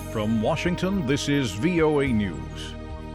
From Washington, this is VOA News.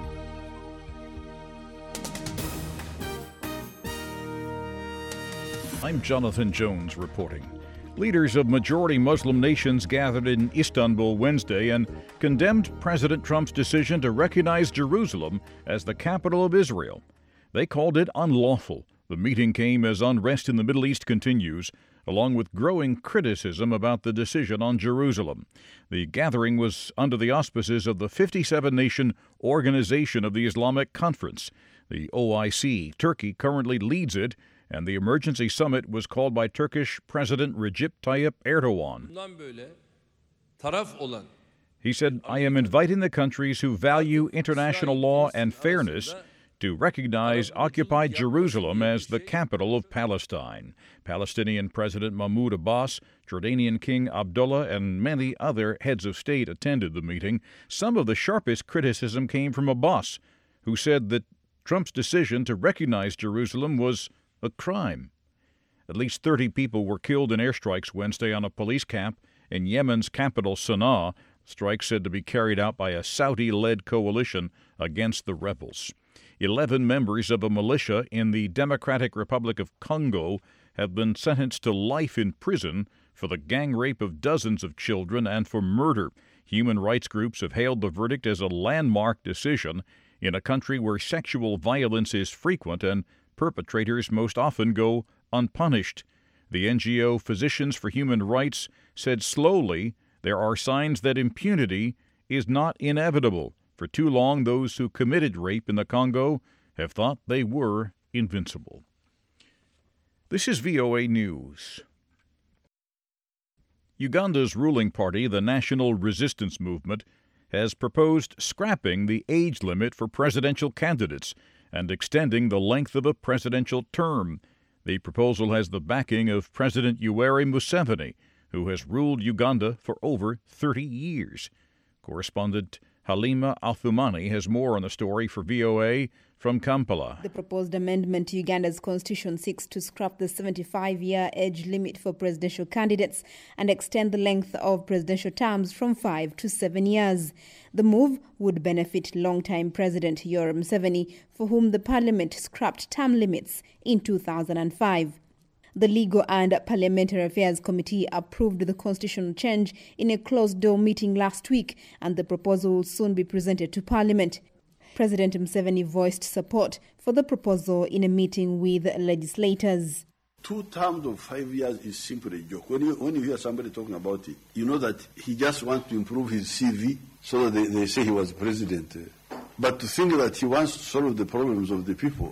I'm Jonathan Jones reporting. Leaders of majority Muslim nations gathered in Istanbul Wednesday and condemned President Trump's decision to recognize Jerusalem as the capital of Israel. They called it unlawful. The meeting came as unrest in the Middle East continues, along with growing criticism about the decision on Jerusalem. The gathering was under the auspices of the 57-nation Organization of the Islamic Conference, the OIC. Turkey currently leads it, and the emergency summit was called by Turkish President Recep Tayyip Erdogan. He said, "I am inviting the countries who value international law and fairness to recognize occupied Jerusalem as the capital of Palestine." Palestinian President Mahmoud Abbas, Jordanian King Abdullah, and many other heads of state attended the meeting. Some of the sharpest criticism came from Abbas, who said that Trump's decision to recognize Jerusalem was a crime. At least 30 people were killed in airstrikes Wednesday on a police camp in Yemen's capital, Sana'a. Strikes said to be carried out by a Saudi-led coalition against the rebels. 11 members of a militia in the Democratic Republic of Congo have been sentenced to life in prison for the gang rape of dozens of children and for murder. Human rights groups have hailed the verdict as a landmark decision in a country where sexual violence is frequent and perpetrators most often go unpunished. The NGO Physicians for Human Rights said slowly there are signs that impunity is not inevitable. For too long, those who committed rape in the Congo have thought they were invincible. This is VOA News. Uganda's ruling party, the National Resistance Movement, has proposed scrapping the age limit for presidential candidates and extending the length of a presidential term. The proposal has the backing of President Yoweri Museveni, who has ruled Uganda for over 30 years. Correspondent Halima Athumani has more on the story for VOA from Kampala. The proposed amendment to Uganda's constitution seeks to scrap the 75-year age limit for presidential candidates and extend the length of presidential terms from 5 to 7 years. The move would benefit longtime President Yoweri Museveni, for whom the parliament scrapped term limits in 2005. The Legal and Parliamentary Affairs Committee approved the constitutional change in a closed-door meeting last week, and the proposal will soon be presented to Parliament. President Museveni voiced support for the proposal in a meeting with legislators. 2 terms of 5 years is simply a joke. When you hear somebody talking about it, you know that he just wants to improve his CV so that they say he was president. But to think that he wants to solve the problems of the people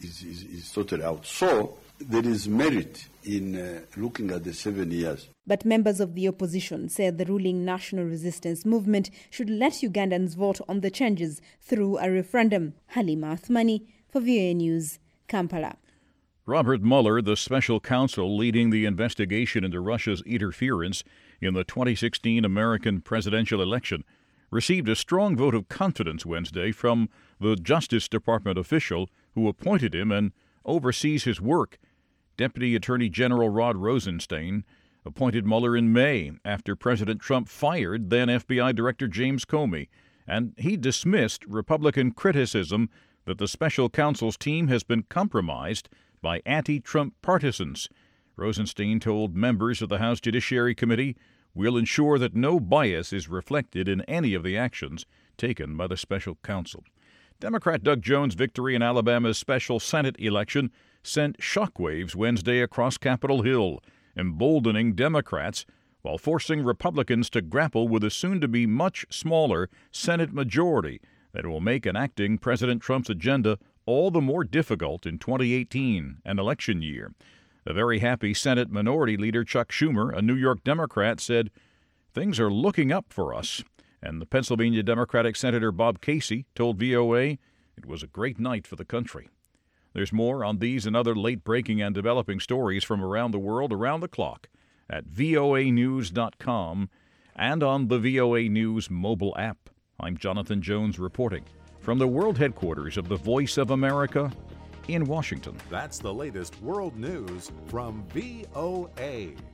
is totally out. So there is merit in looking at the 7 years. But members of the opposition said the ruling National Resistance Movement should let Ugandans vote on the changes through a referendum. Halima Athumani for VOA News, Kampala. Robert Mueller, the special counsel leading the investigation into Russia's interference in the 2016 American presidential election, received a strong vote of confidence Wednesday from the Justice Department official who appointed him and oversees his work. Deputy Attorney General Rod Rosenstein appointed Mueller in May after President Trump fired then FBI Director James Comey, and he dismissed Republican criticism that the special counsel's team has been compromised by anti-Trump partisans. Rosenstein told members of the House Judiciary Committee, "We'll ensure that no bias is reflected in any of the actions taken by the special counsel." Democrat Doug Jones' victory in Alabama's special Senate election sent shockwaves Wednesday across Capitol Hill, emboldening Democrats while forcing Republicans to grapple with a soon-to-be much smaller Senate majority that will make enacting President Trump's agenda all the more difficult in 2018, an election year. A very happy Senate Minority Leader Chuck Schumer, a New York Democrat, said, "Things are looking up for us." And the Pennsylvania Democratic Senator Bob Casey told VOA it was a great night for the country. There's more on these and other late-breaking and developing stories from around the world around the clock at voanews.com and on the VOA News mobile app. I'm Jonathan Jones reporting from the world headquarters of the Voice of America in Washington. That's the latest world news from VOA.